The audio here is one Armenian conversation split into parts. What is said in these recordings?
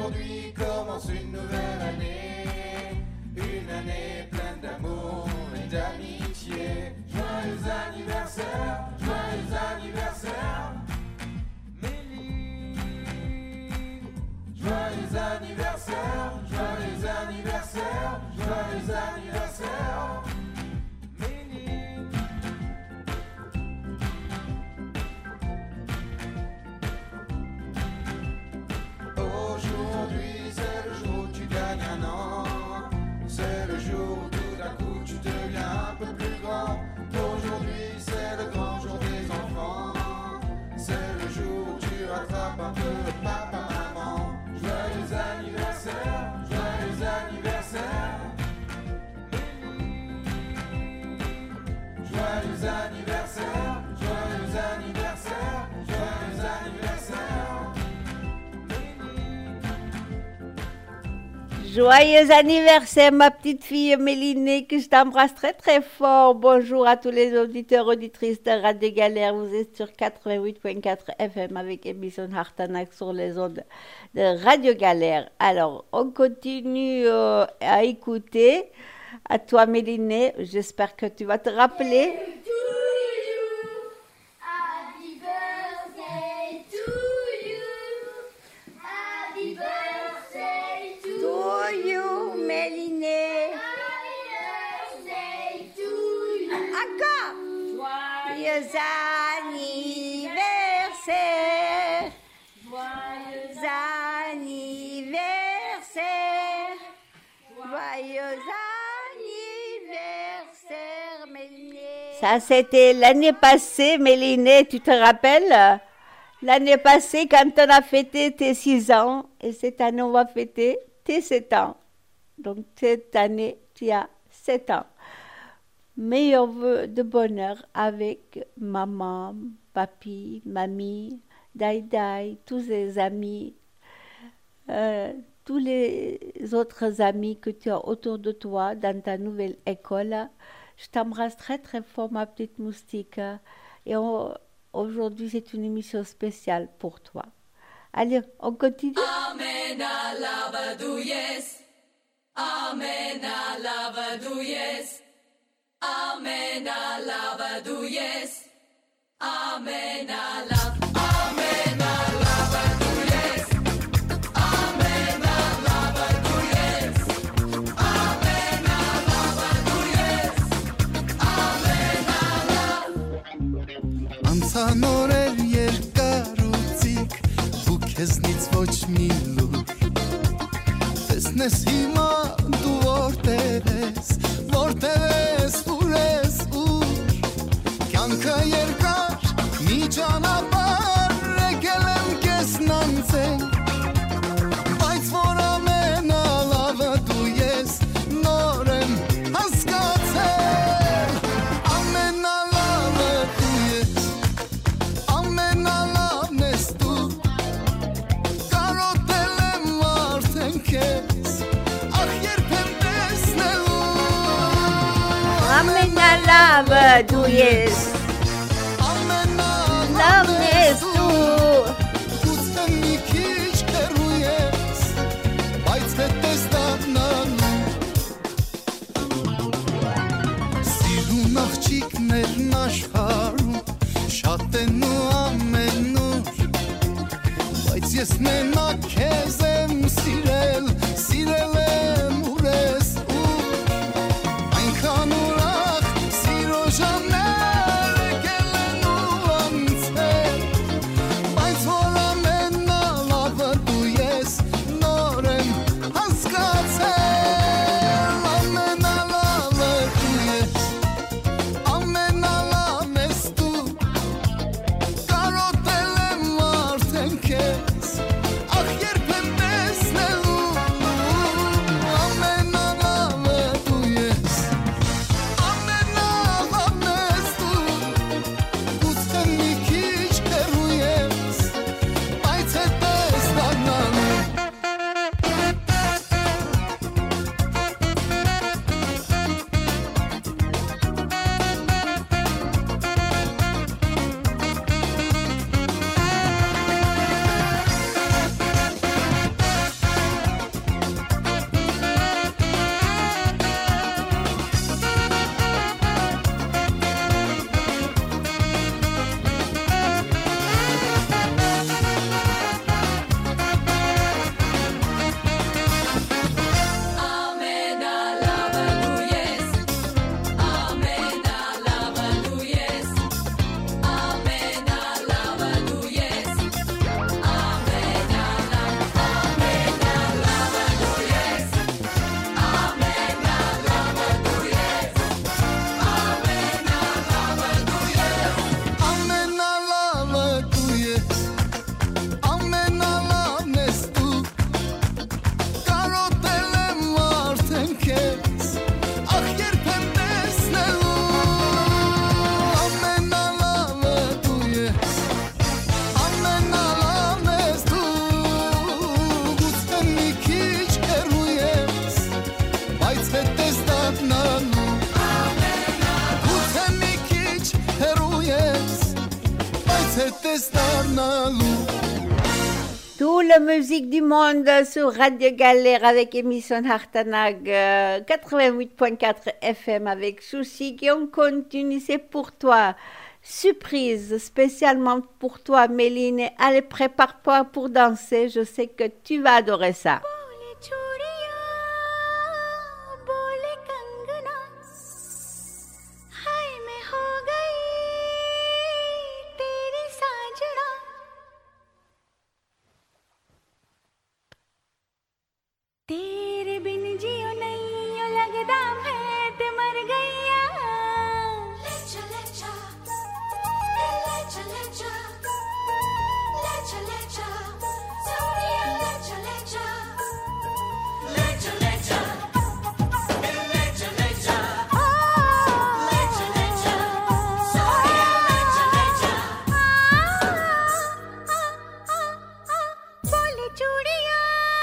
Aujourd'hui commence une nouvelle année, une année pleine d'amour et d'amitié. Joyeux anniversaire, joyeux anniversaire, Méline. Joyeux anniversaire, joyeux anniversaire, joyeux anniversaire, Méline. Aujourd'hui c'est le jour où tu gagnes un an. C'est le jour où tout d'un coup tu deviens un peu plus grand. Aujourd'hui c'est le grand jour des enfants. C'est le jour où tu rattrapes un peu papa, maman. Joyeux anniversaire, joyeux anniversaire, joyeux anniversaire, joyeux anniversaire, joyeux anniversaire. Joyeux anniversaire, ma petite fille Mélinée, que je t'embrasse très très fort. Bonjour à tous les auditeurs, auditrices de Radio Galère. Vous êtes sur 88.4 FM avec émission Hartanak sur les ondes de Radio Galère. Alors, on continue à écouter. À toi, Mélinée, j'espère que tu vas te rappeler. Joyeux anniversaire, joyeux anniversaire, joyeux anniversaire, Mélinée. Ça, c'était l'année passée, Mélinée, tu te rappelles? L'année passée, quand on a fêté tes 6 ans, et cette année, on va fêter tes 7 ans. Donc, cette année, tu as 7 ans. Meilleurs vœux de bonheur avec maman, papi, mamie, Daïdaï, tous les amis, tous les autres amis que tu as autour de toi dans ta nouvelle école. Je t'embrasse très très fort, ma petite moustique. Et aujourd'hui, c'est une émission spéciale pour toi. Allez, on continue. Amen, alabadouyes. Amen, alabadouyes. Amen, alabadouyes. Amen, alabadouyes. Amen, alabadouyes. Amen, alabadouyes. Amen, alabadouyes. Amen, alabadouyes. Անցանորեր երկարուցիկ ու քեզնից ոչ մի լուր տեսնես հիմա դու որտեղ ես ուր ես ուր կյանքը երկար մի ճանապարհ եկել եմ կեսն անցել բայց որ ամենալավը դու ես նոր եմ հասկացել ամենալավը դու ես ամենալավն ես դու կարոտել եմ արդեն քեզ ախ երբ եմ տեսնելու Love, do yes. Love yes, do. Ուսմի քիչ կերու ես, բայց հետես դառնալու Սիրուն աղջիկներն աշխարհում շատ են ու ամենուր Բայց ես մենակ քեզ եմ սիրել, սիրել եմ ուր ես ուր Այնքան ուրախ Ժամներ եկել են ու անցել Բայց որ ամենալավը դու ես նոր եմ հասկացել Ամենալավը դու ես ամենալավն ես դու կարոտել եմ արդեն քեզ ախ երբ եմ տեսնելու la musique du monde sur Radio Galère avec émission Hartanag 88.4 FM avec Souci qui on continue, c'est pour toi. Surprise spécialement pour toi Méline. Allez, prépare-toi pour danser, je sais que tu vas adorer ça. तेरे बिन जियो नहीं यो लगदा मैं ते मर गईया ले चले जा सोनिया ले चले जा ले चले जा ले चले जा सोनिया ले चले जा बोले चूड़िया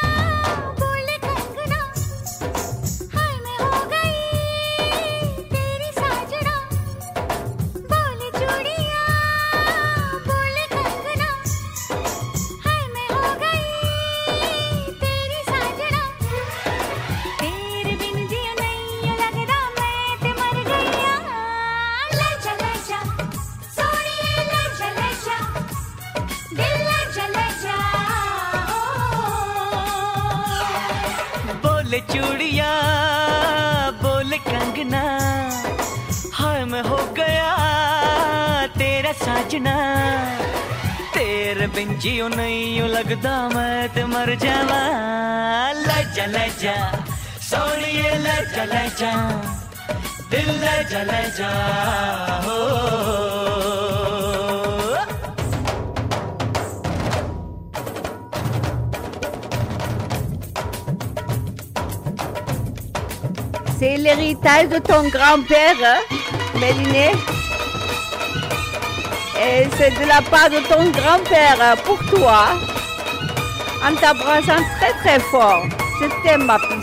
चूड़िया बोले कंगना हाय मैं हो गया तेरा साजना तेरे बिन जियो नहीं यो लगदा मैं ते मर जावा ले जा सोनिए ले जा दिल ले जा हो C'est l'héritage de ton grand-père, Méliné. Et c'est de la part de ton grand-père pour toi. En t'embrassant très très fort. Je t'aime ma puce.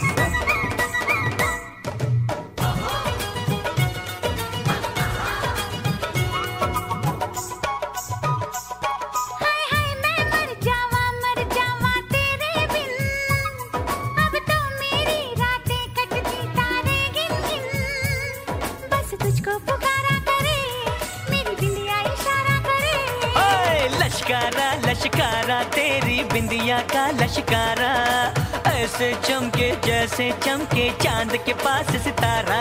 लश्कारा तेरी बिंदिया का लश्कारा ऐसे चमके जैसे चमके चांद के पास सितारा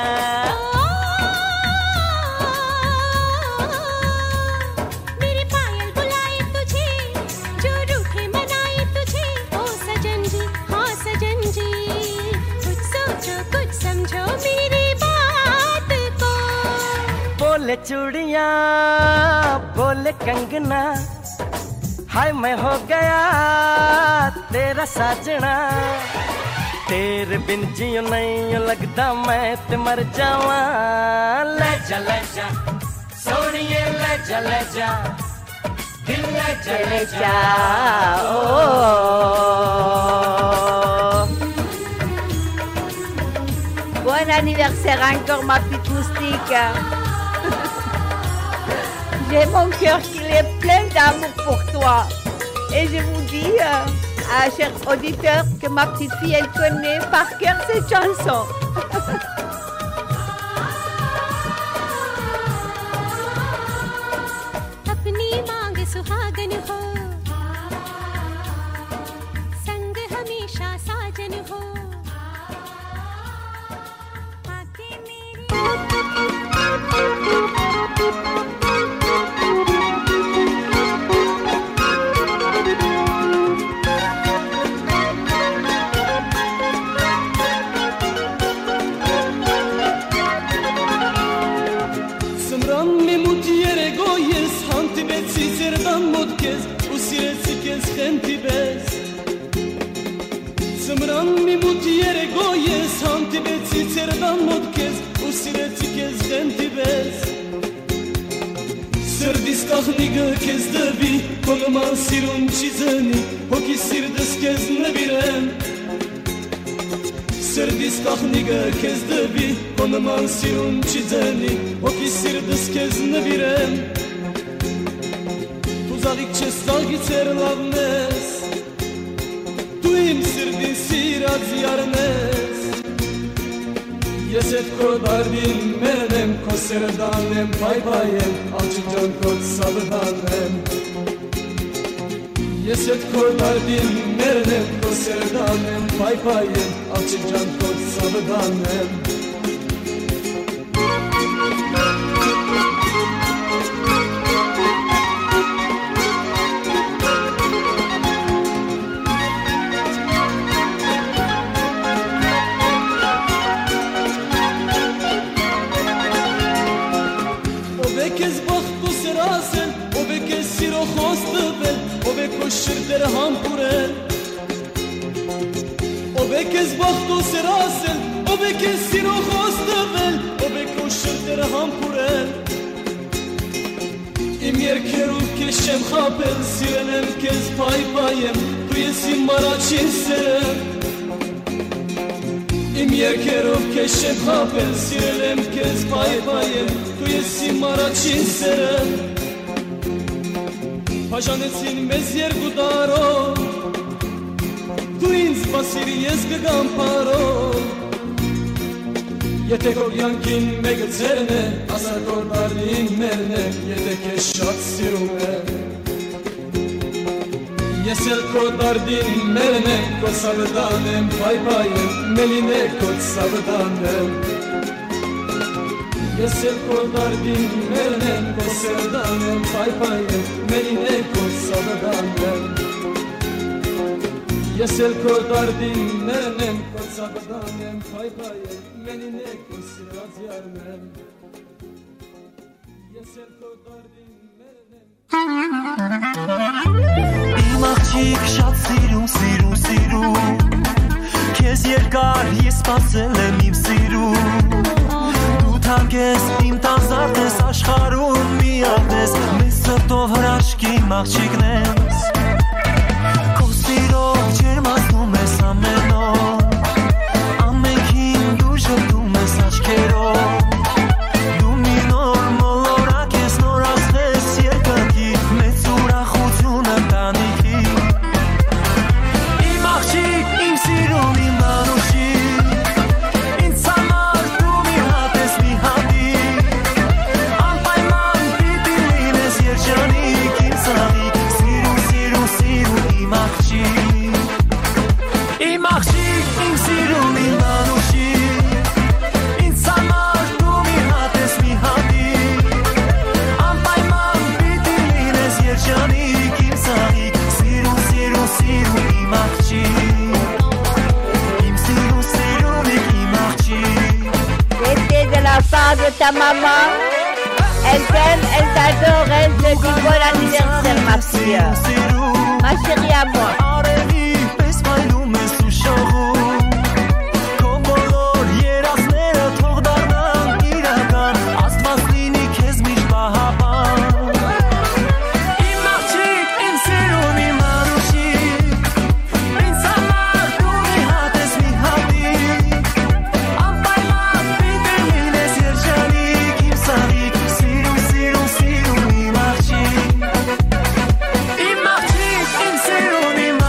मेरी पायल बुलाए तुझे जो रूठे मनाए तुझे ओ सजन जी हाँ सजन जी कुछ सोचो कुछ समझो मेरी बात को बोले चूड़िया बोले कंगना हाय मैं हो गया तेरा साजना तेरे बिन जियो नहीं लगदा मैं ते मर जावा ले जा सोनिए ले जा दिल ले जा Bon anniversaire encore ma petite moustique. J'ai mon cœur qui est plein d'amour pour toi. Et je vous dis, chers auditeurs, que ma petite fille, elle connaît par cœur cette chanson. अपनी मांग सुहागन हो संग हमेशा साजन हो आके मेरी Zmran mi mutiere goyes hanti betsi cerdan modkez usireti kez genti bez Serdis kahniga kez debi kolman sirun çizeni hoki sirdes kez ne birem Serdis kahniga kez debi kolman sirun çizeni hoki sirdes kez ne birem Tuzalik çestal giter lavnes սիրած յարնես Ես էդ քո դարդին մերնեմ քո սերը դանեմ պայպայեմ ալչիջան քո սավը դանեմ Ես էդ քո դարդին մերնեմ քո սերը դանեմ պայպայեմ ալչիջան քո սավը դանեմ Şirder hampurel O bekez bakhto serasel O bekez siro khostavel O beko şirder hampurel İm yerkeru keşem khapel Sirenem kez pay payem Tu yesim maraçin serem İm yerkeru keşem khapel Sirenem kez pay payem Tu yesim maraçin serem Pajanեցին մեզ երկուտարով Դու ինձ սպասիր ես կգամ պարով Եթե քո կյանքին մեկը ձերն է Ասա քո դարդին մերն է Եթե քեզ շատ սիրում է Ես էլ քո դարդին մերն է Քո սավդան եմ պայպայ եմ Մելին է քո սավդան եմ Ես էլ քո դարդին մերն եմ Քո սերդան եմ պայպայ եմ Մելին է քո սավդան եմ Ես էլ քո դարդին մերն եմ Քո սավդան եմ պայպայ եմ Մելին է քո սիրած յարն եմ Ես էլ քո դարդին մերն եմ Իմ աղջիկ շատ սիրում, սիրում, սիրում Քեզ երկար ես սպասել եմ իմ սիրում Թանկես իմ տազարդ ես աշխարում միակ ես Մեզ սրտով հրաշքի մաղջիկն ես Քո սիրով ջերմացնում ես ամեն օր Ամենքին դու ժպտում ես աչքերով Դու մի նոր մոլորակ ես նորացնես երկնքի Մեծ ուրախություն ընտանիքի Իմ աղջիկ, իմ սիրում, իմ անուշիկ Ինձ համար դու մի հատ ես մի Անպայման պիտի լինես երջանիկ իմ սաղիկ Սիրում, սիրում, սիրում իմ աղջիկ Իմ աղջիկ, իմ սիրում, իմ անուշիկ Ինձ համար դու մի հատ ես մի հատիկ Անպայման պիտի լինես երջանիկ իմ սաղիկ Սիրում, սիրում, սիրում իմ աղջիկ Իմ սիրում, սիրում իմ աղջիկ C'était de la part de ta maman. Elle t'aime, elle t'adore, elle te dit bon anniversaire, ma fille. Ma chérie à moi. Իմ աղջիկ, իմ սիրուն, իմ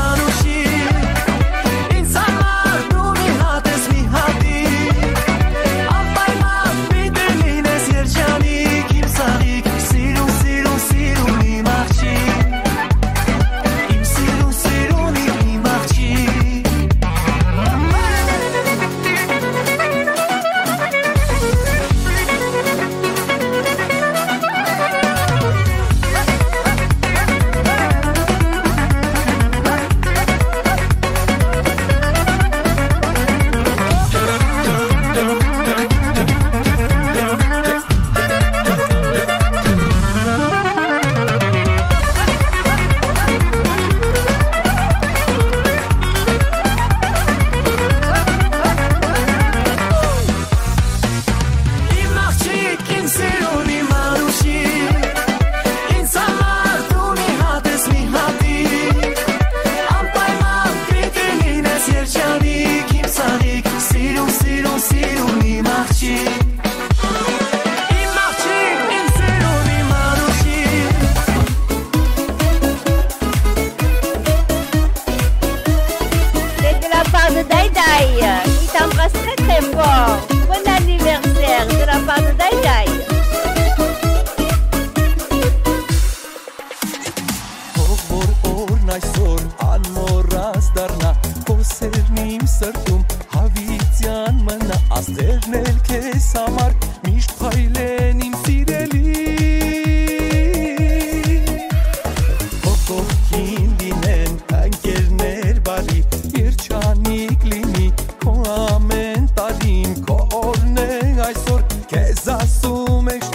Dai, qui t'embrasse très très fort. Bon anniversaire de la part de Dai. Այսօր անմոռաց դառնա քո սերն իմ սրտում հավիտյան մնա աստերն էլ քեզ համար միշտ փայլեն իմ սիրելի կողքին լինեն ընկերներ բարի երջանիկ լինի քո ամեն տարին քո օրն է այսօր քեզ ասում ենք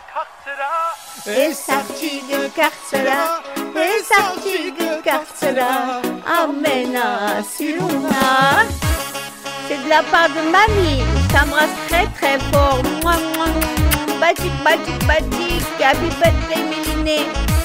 Es աղջիկը կարծրա, es աղջիկը կարծրա, ամենա սիրունա. C'est de la part de mamie, je t'embrasse très très fort. Mouah, mouah, mouah. Batik, batik, batik, happy birthday Méliné.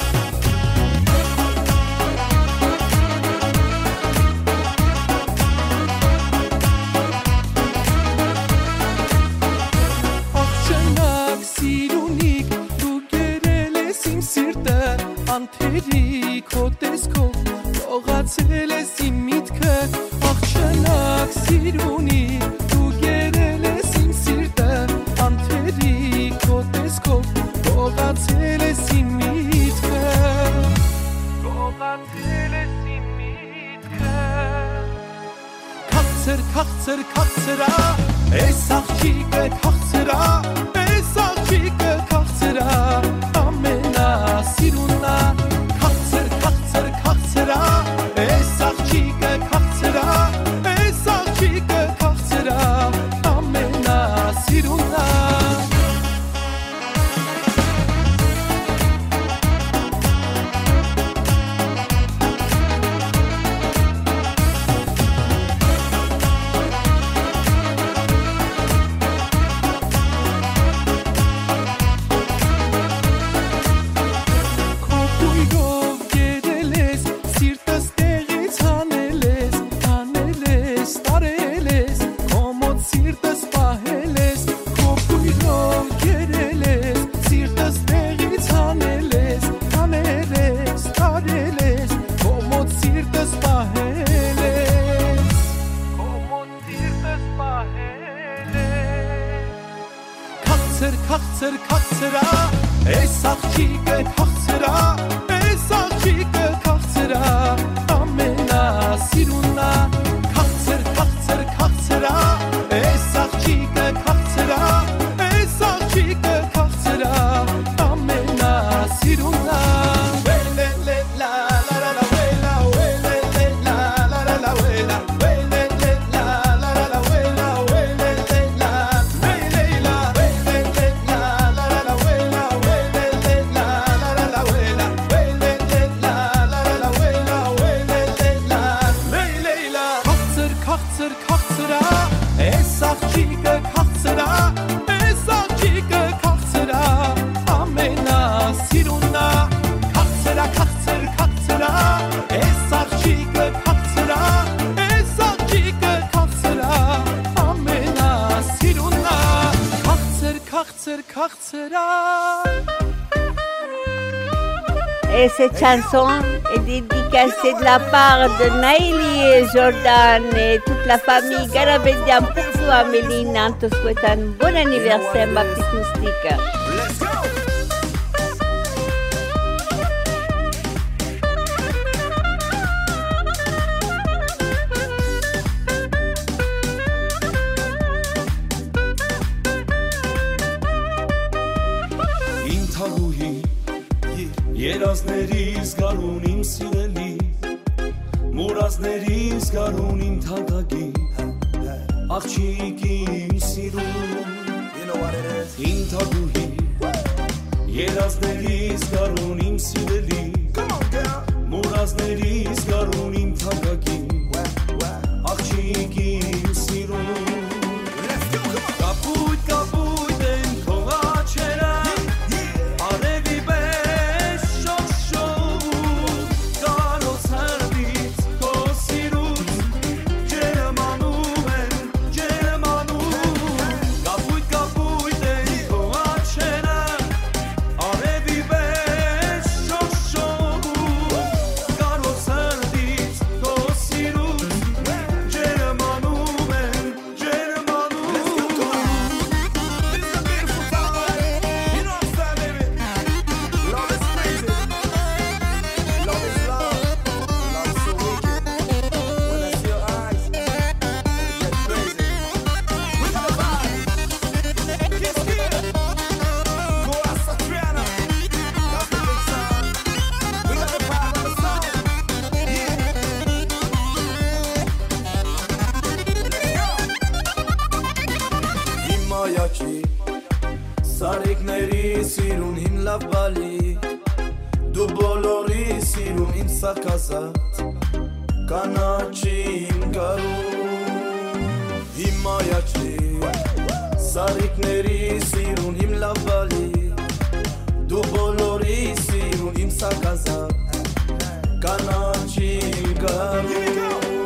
Աղջնակ սիրունիկ դու գերել ես իմ սիրտը անթերիկ հո տեսքով լողացել ես իմ միտքը աղջնակ սիրունիկ դու գերել ես իմ սիրտը անթերիկ հո տեսքով լողացել ես իմ միտքը Քաղցր, քաղցր, քաղցրա Ես աղջիկը քաղցրա Ես աղջիկը քաղցրա Ամենա սիրունա Քաղցր, քաղցր, քաղցրա Ես աղջիկը քաղցրա Ես աղջիկը քաղցրա Ամենա սիրունա Քաղցր, քաղցրա Ես աղջիկը քաղցրա Ես աղջիկը քաղցրա Ամենա սիրունա Քաղցր, քաղցր, քաղցրա Ես աղջիկը քաղցրա Ես աղջիկը քաղցրա Ամենա սիրունա Et cette chanson est dédicacée de la part de Naïli et Jordan et toute la famille Garabedian pour toi, Méline, en te souhaitant un bon anniversaire, ma petite moustique. Let's go! Երազներից գարուն իմ սիրելի Մուրազներից գարուն իմ թանկագի Աղջիկ իմ սիրուն Իմ թագուհի Երազներից գարուն իմ սիրելի Մուրազներից գարուն իմ թանկագի Աղջիկ իմ սիրուն Կապույտ, կապույտ են քո աչքերը Shosh սիրուն իմ լավ բալի Դու բոլորի սիրում իմ սակազատ Կանաչի իմ գարուն Հիմա յաչի Սարիկների սիրուն իմ լավ բալի Դու բոլորի սիրուն իմ սակազատ Կանաչի իմ գարուն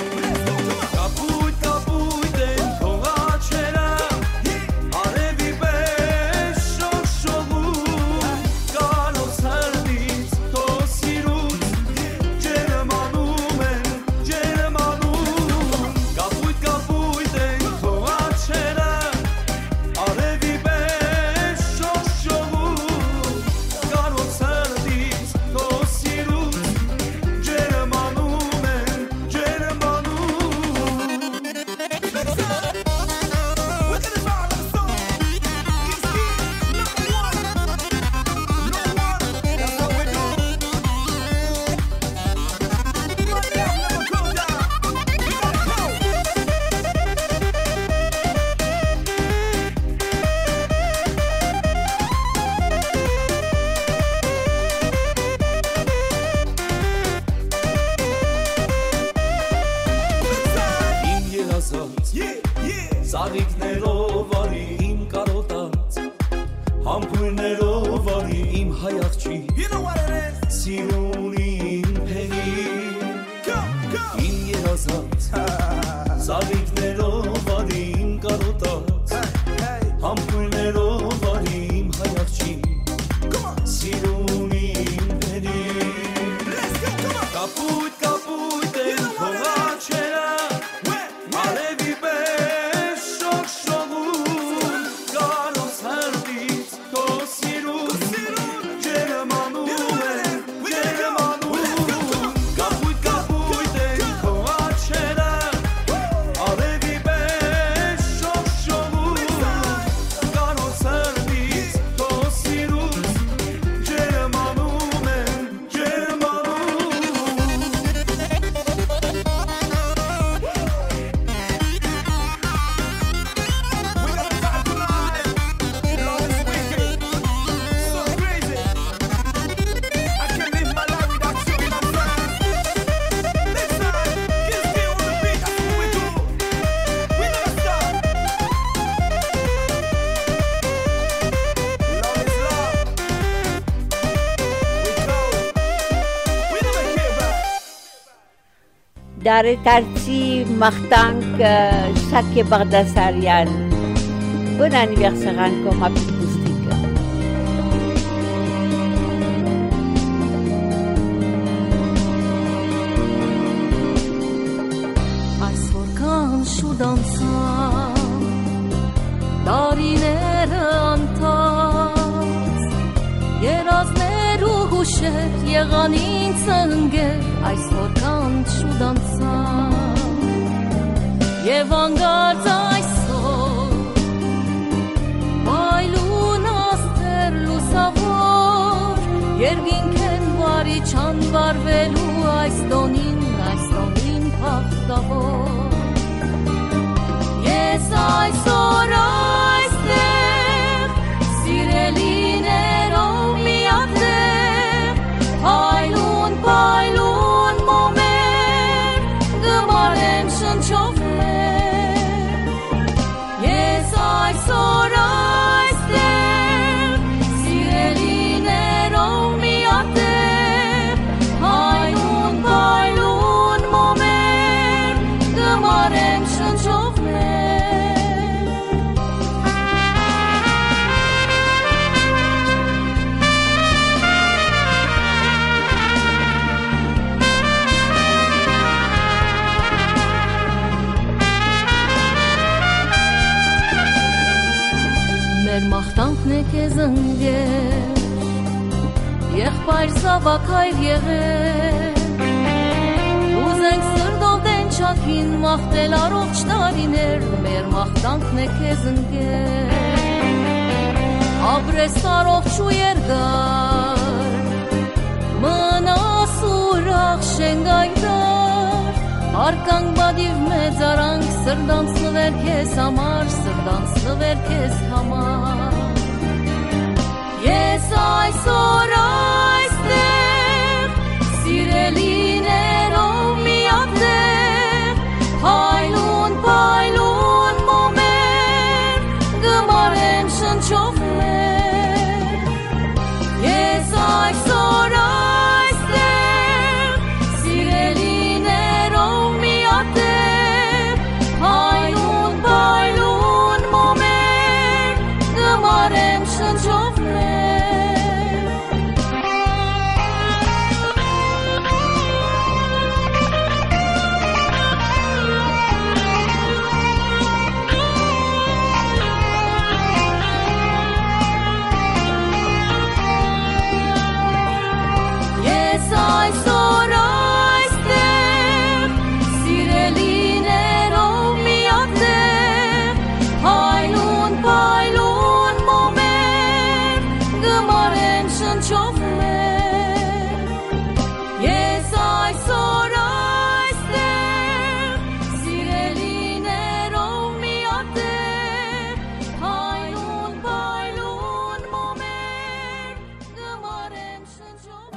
Ծաղիկներով արի իմ կարոտած Համբույրներով արի իմ հայաղջի Սիրուն իմ փենի Իմ երազած Ծաղիկներով արի իմ կարոտած Համբույրներով արի իմ հայաղջի Սիրուն իմ փենի Կապույտ, կապույտ են փողաչերը Արևի պես շողշողում Գալոց հրդից քո սիրուն Ջերմանում են, ջերմանում Կապույտ, կապույտ են քո աչքերը Արևի պես շողշողում Գալոց հրդից քո սիրուն Ջերմանում են, ջերմանում Դարետարցի մաղթանք Շակե Բաղդասարյան Bon anniversaire encore ma petite moustique Այսօր կան շուտանցան Դարիները անտած Երազներ ու հուշեր եղան ինձ ընկեր Այսօր կան շուտանցան Եվ անգարծ այսօր Բայլուն աստեր լուսավոր Երգինք են վարի չան վարվելու Այս տոնին փախտավոր Ես այսօր այստեղ Սիրելիներով միատեղ Հայլուն, պայլուն մոմեր Գմարեմ շնչովներ Ես այսօր այստեղ Սիրելիներով միատեղ Հայլուն, պայլուն մոմեր Գմարեմ շնչովներ Մեր մաղթանքն է քեզ ընկեր Եղբայր զավակ հայր եղեր Ուզենք սրտով դենչակին մաղթել առողջ տարիներ Մեր մաղթանքն է քեզ ընկեր Ապրես առողջ ու երկար Մնաս ուրախ շենգայդար Արկանք բադիվ մեծ արանք Սրդանցնվեր քեզ համար Սրդանցնվեր քեզ համար Ես շնչով մեր ես այսօր այստեղ սիրելիներով միատեղ հայլուն պայլուն մոմեր գմարեմ շնչով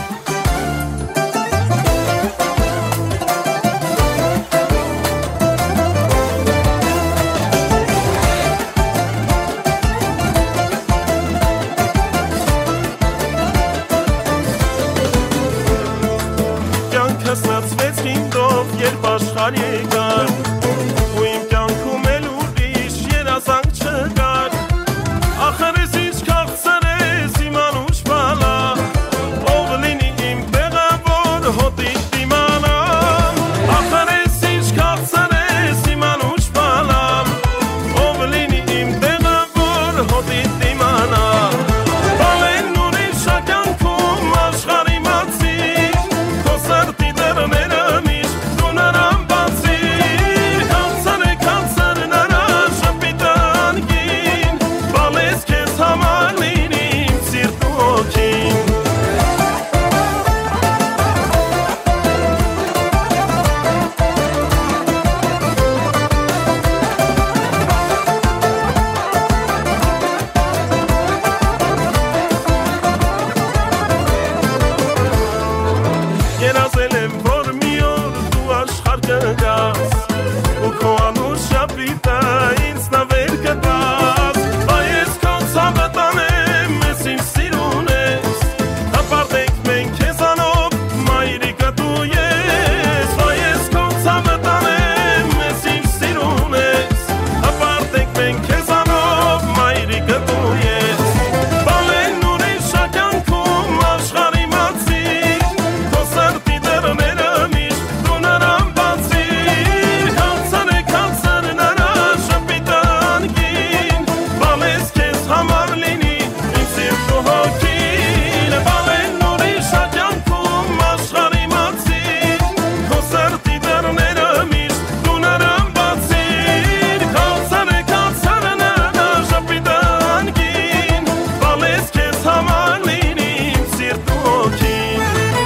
Կյանքս ինձով երբ աշխարհ եկար ու իմ կյանքում էլ ուրիշ երազանք չկար ախր ես ինչ քաղցր ես իմ անուշ բալա ով լինի իմ տեղը որ հոտիտ դիմանամ ախր ես ինչ քաղցր ես իմ անուշ բալա ով լինի իմ տեղը որ հոտիտ դիմանամ բալեն ուրիշ կյանքում աշխարհի մացի քո սրտի դռները միշտ դու նրան բացի Կանցար նրա շպիտանգին բալես քեզ համար լինի իմ սիրտ ու հոգին Երազել եմ որ մի օր դու աշխարհ կգաս ու քո անուշ շապիտը ինձ նվեր կտաս Բայց քո ցավը տանեմ ես ինձ սիրուն ես Հպարտենք մենք քեզանով մայրիկը դու ես Բայց քո ցավը տանեմ ես ինձ սիրուն ես Հպարտենք մենք քեզանով մայրիկը դու ես Բալեն ուրիշ կյանքում աշխարհի մացի Քո սրտի դռները միշտ դու նրան բացի Կանցար նրա շպիտանգին Բալես քեզ համար լինի իմ սիրտ ու հոգին Բալեն ուրիշ կյանքում աշխարհի մացի Քո սրտի դռները միշտ դու նրան բացի Կանցար նրա շպիտանգին Բալես քեզ համար լինի իմ սիրտ ու հոգին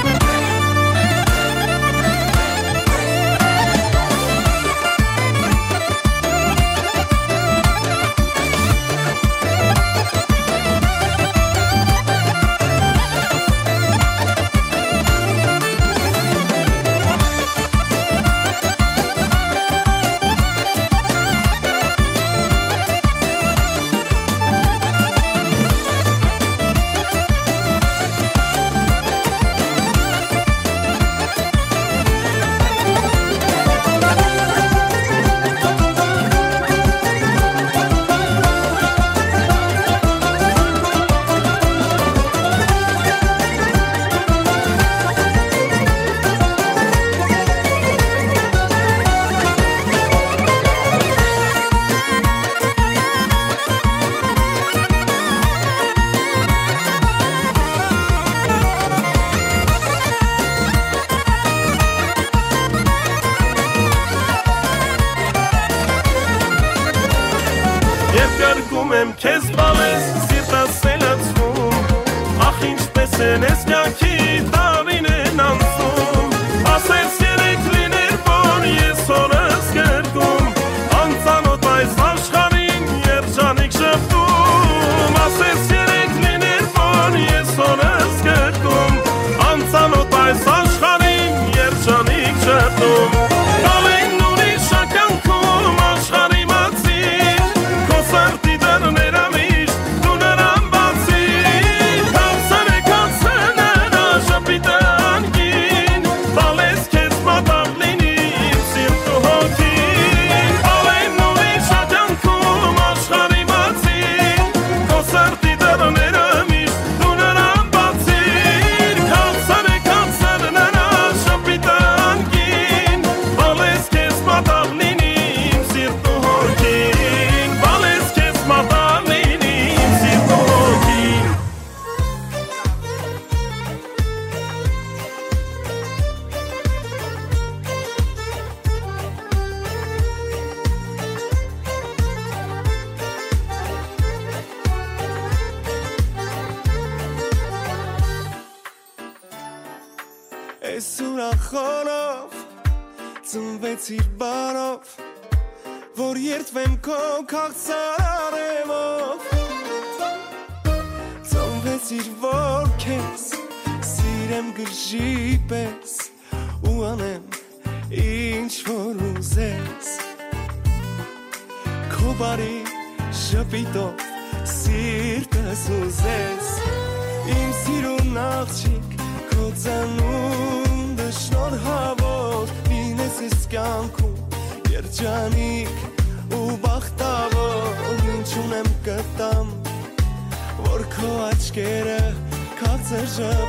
Երբ կրկում եմ քեզ բալես, սիրտս սելացվում Ախ ինչպես են ես կյանքի տարիներն անցում Ասես երեք լիներ, որ ես օրս կրկում Անծանոթ այս աշխարհին երջանիկ շփվում Ասես երեք լիներ, որ ես օրս կրկում Անծանոթ այս աշխարհին երջանիկ շփվում Բալեն ուրիշ կյանքում աշխարհի մացի Քո սրտի դռները միշտ դու նրան բացի Կանցար նրա շպիտանգին ուրախորով ծնվեցիր բարով որ երդվեմ քո քաղցարարևով ծնվեցիր որ քեզ սիրեմ գրժի պես ու անեմ ինչ որ ուզես քո բարի շպիտով սիրտս ուզես իմ սիրուն աղջիկ քո ծնունդը շնորհավոր լինես ես կյանքում երջանիկ ու բախտավոր ինչ ունեմ կտամ որ քո աչքերը քաղցր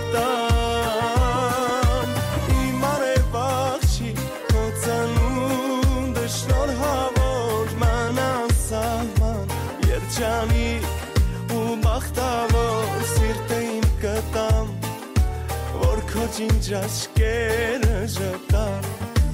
ժպտան իմ արև աղջիկ քո ծնունդը շնորհավոր մնան սահման երջանիկ ու բախտավոր սիրտը իմ կտամ որ քո ջինջ աչքերը ժպտան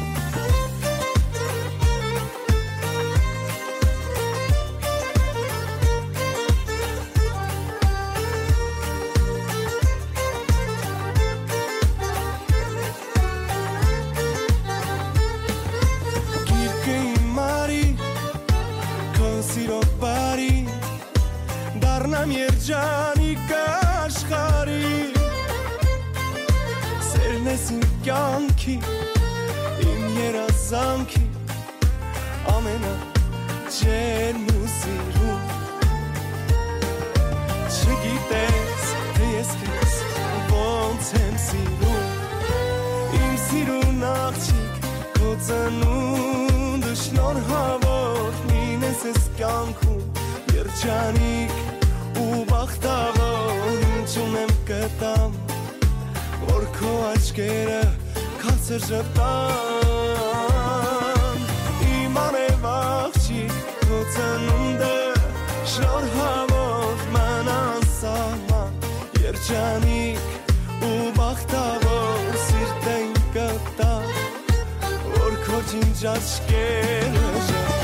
Դառնամ երջանիկ աշխարհի Սերն ես իմ կյանքի իմ երազանքի ամենաջերմ ու սիրուն Չգիտես թե ես քեզ ոնց եմ սիրում իմ սիրուն աղջիկ քո ծնունդը շնորհավոր լինես ես կյանքում երջանիկ ու բախտավոր ինչ ունեմ կտամ որ քո աչքերը քաղցր ժպտան իմ արև աղջիկ քո ծնունդը շնորհավոր մնան սահման երջանիկ ու բախտավոր սիրտը իմ կտամ որ քո ջինջ աչքերը ժպտան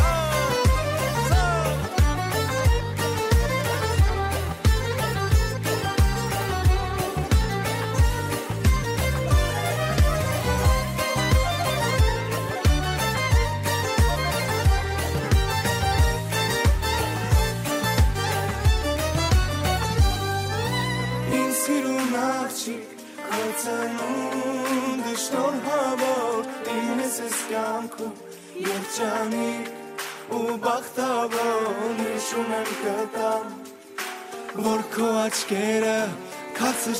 ծնունդը շնորհավոր լինես ես կյանքում երջանիկ ու բախտավոր ինչ ունեմ կտամ որ քո աչքերը քաղցր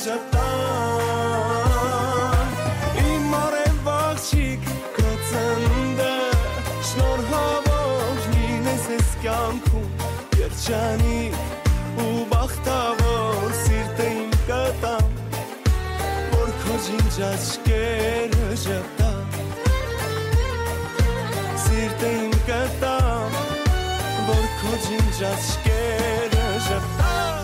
ժպտան իմ արև աղջիկ քո ծնունդը շնորհավոր լինես ես կյանքում երջանիկ ու բախտավոր սիրտը իմ կտամ ջինջ աչքերը ժպտան սիրտը իմ կտամ որ քո ջինջ աչքերը ժպտան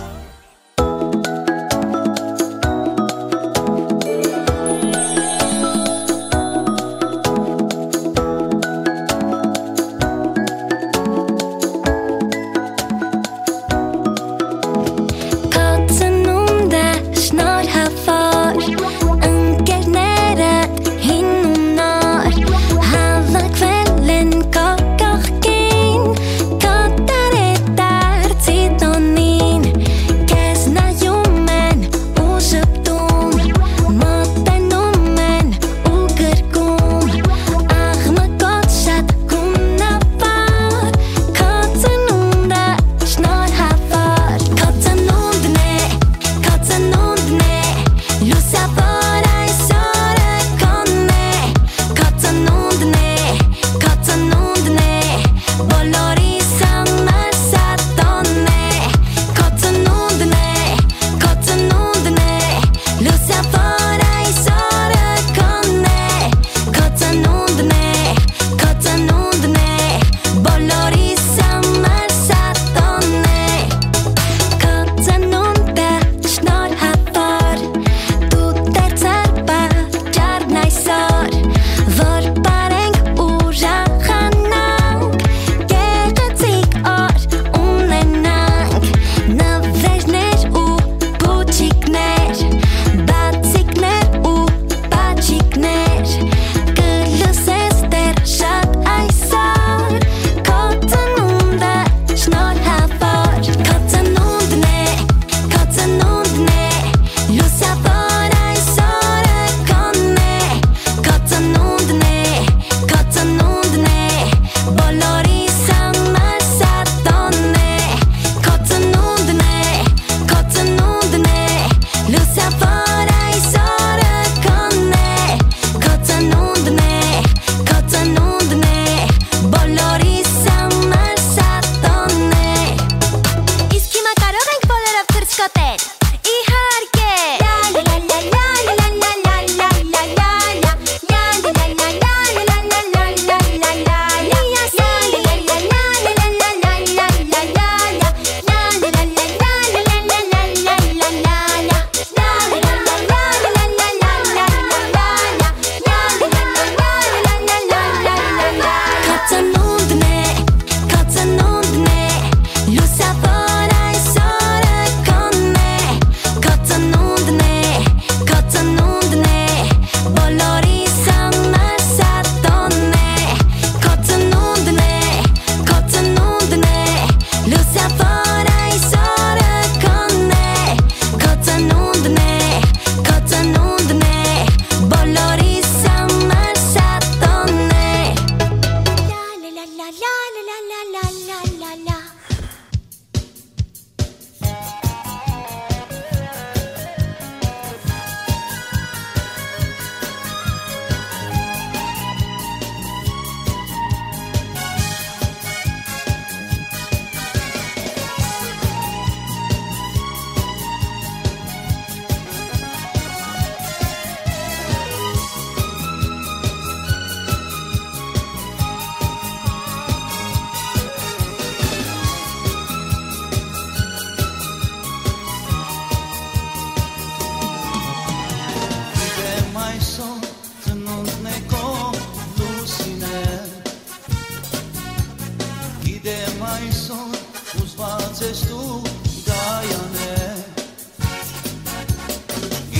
Hava kvällen kakar in, katar ett där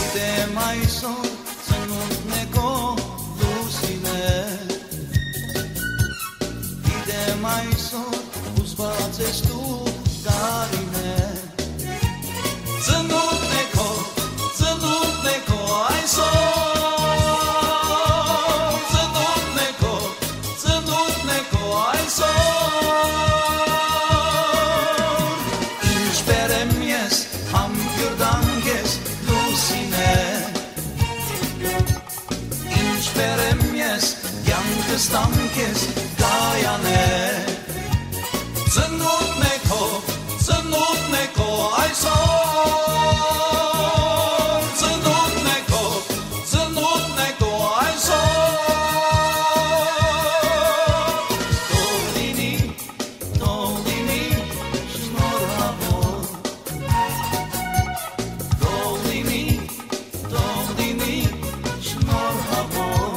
Գիտեմ այսօր ծնունդն է քո լուսինը Գիտեմ այսօր ուզված ես դու կարինը Ծնունդն է քո այսօր Ծնունդն է քո այսօր Ինչ բերեմ ես համբյուրդան ես լուսինը Ինչ բերեմ ես յանքս տամ քեզ գայանե Ծնունդն է քո այսօր Ծնունդն է քո այսօր Թող լինի շնորհավոր Թող լինի շնորհավոր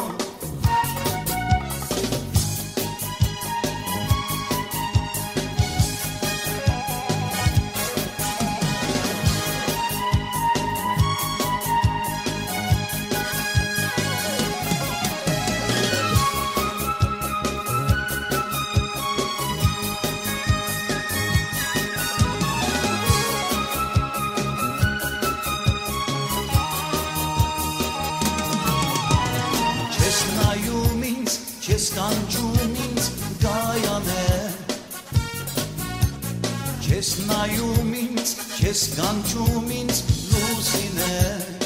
Չես նայում ինձ, չես կանչում ինձ գայանե Չես նայում ինձ, չես կանչում ինձ լուսինե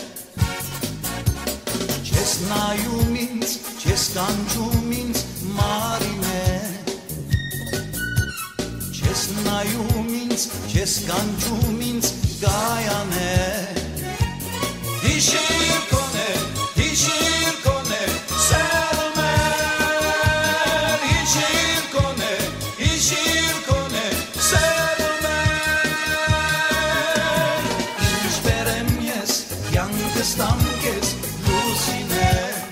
Չես նայում ինձ, չես կանչում ինձ մարինե Չես նայում ինձ, չես կանչում ինձ գայանե Հիշիր կոնե սերը մեր Հիշիր կոնե սերը մեր Ինչ բերեմ ես յանքս տամ քեզ լուսինե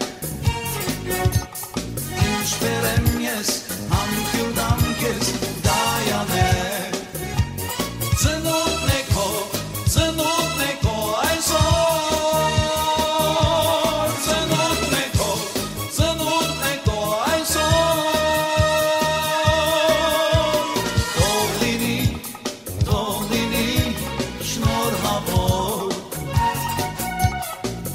Ինչ բերեմ ես համբյուրդամ քեզ գայանե Ծնունդն է քո այսօր Ծնունդն է քո այսօր Թող լինի շնորհավոր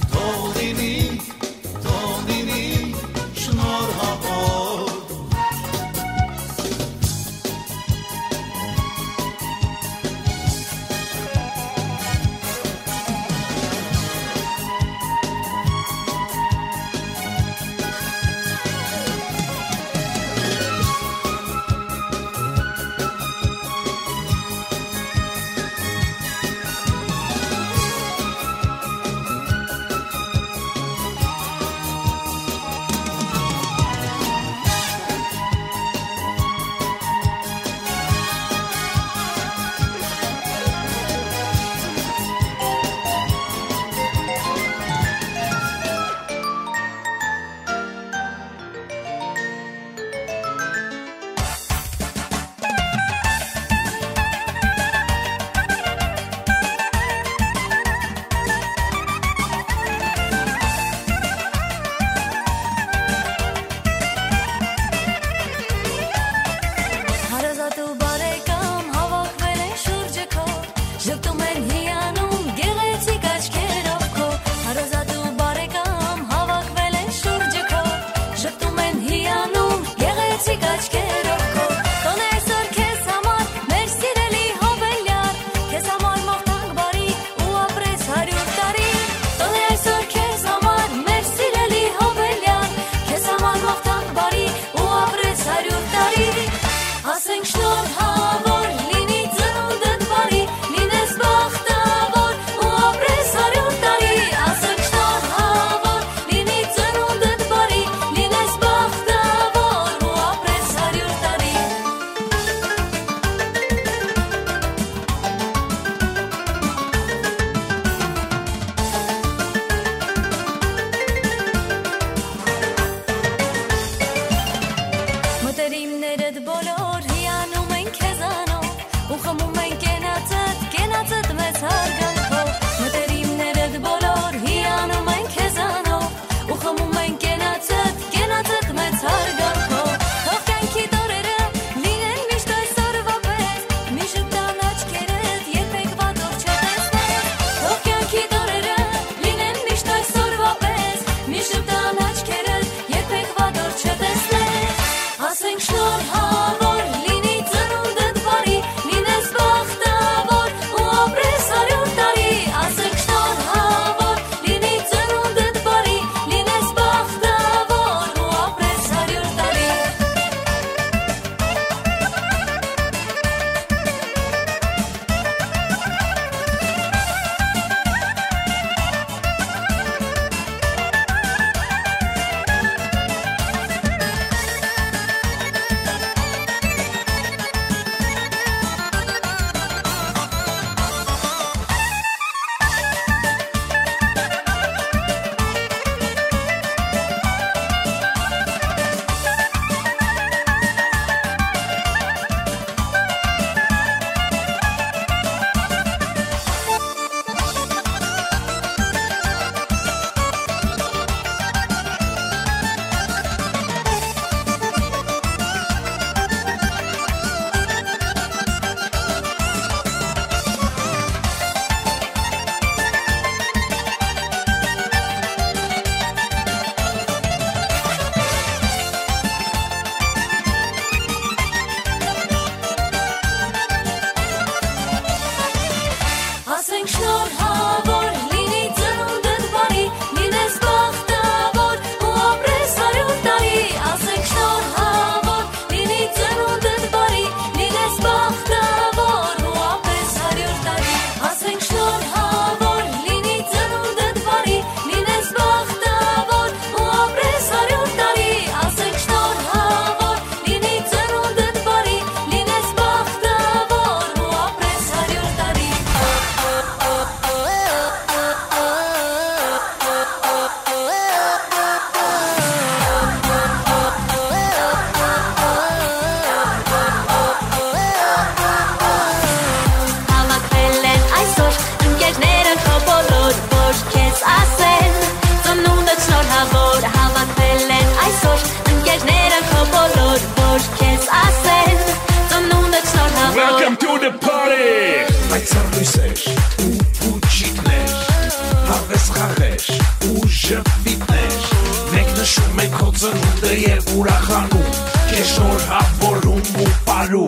Kishor havorum u paru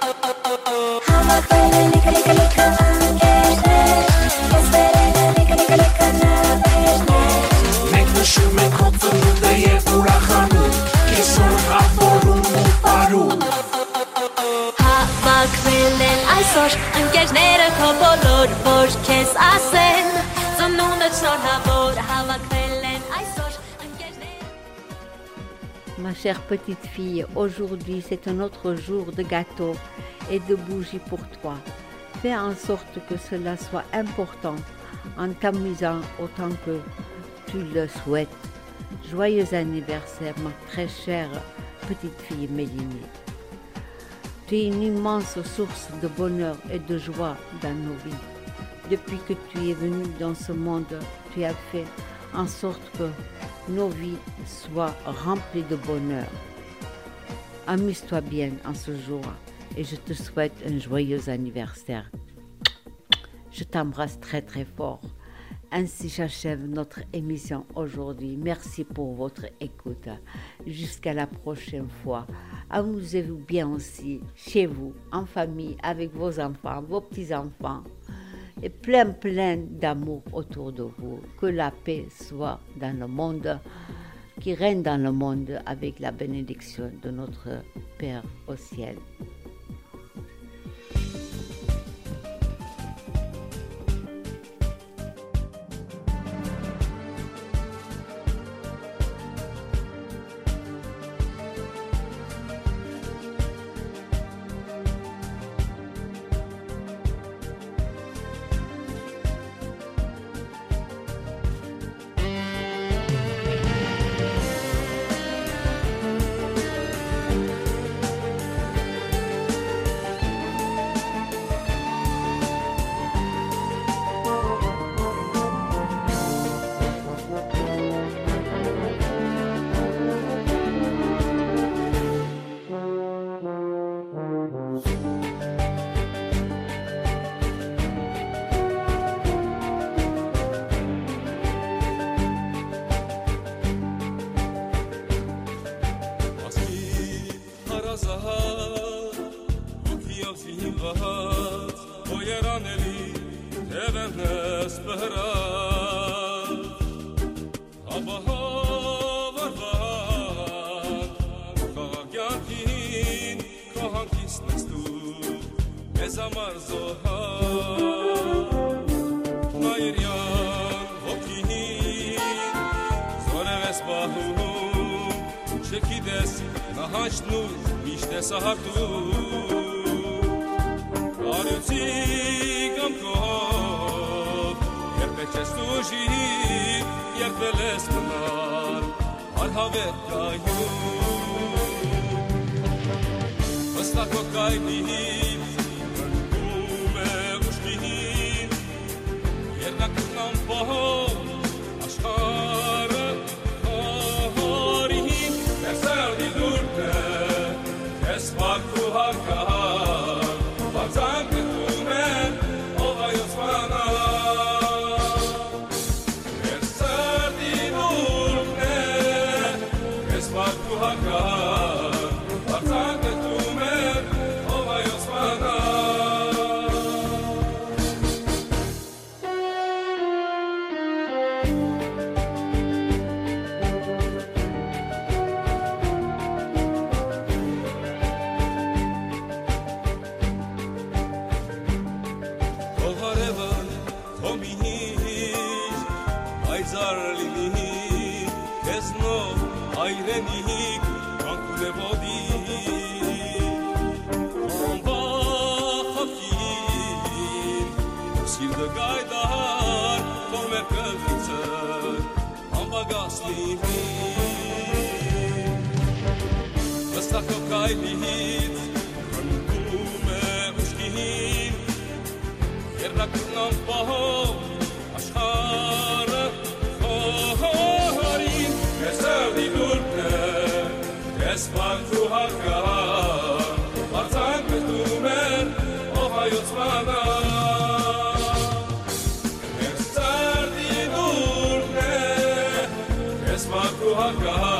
Մենք նշում ենք հոտ ծնունդը և ուրախանում Կեսօր հավորում ու պարում Հավաքվել են այսօր ընկերները քո բոլոր որ քեզ ասեն ծնունդը շնորհավոր հավաքվել են այսօր ընկերները Ma chère petite fille, aujourd'hui c'est un autre jour de gâteau et de bougies pour toi. Fais en sorte que cela soit important en t'amusant autant que tu le souhaites. Joyeux anniversaire, ma très chère petite fille Mélinée. Tu es une immense source de bonheur et de joie dans nos vies. Depuis que tu es venue dans ce monde, tu as fait en sorte que nos vies soient remplies de bonheur. Amuse-toi bien en ce jour et je te souhaite un joyeux anniversaire. Je t'embrasse très très fort. Ainsi j'achève notre émission aujourd'hui. Merci pour votre écoute. Jusqu'à la prochaine fois. Amusez-vous bien aussi chez vous, en famille, avec vos enfants, vos petits-enfants. Et plein d'amour autour de vous. Que la paix soit dans le monde, qui règne dans le monde avec la bénédiction de notre Père au ciel. God.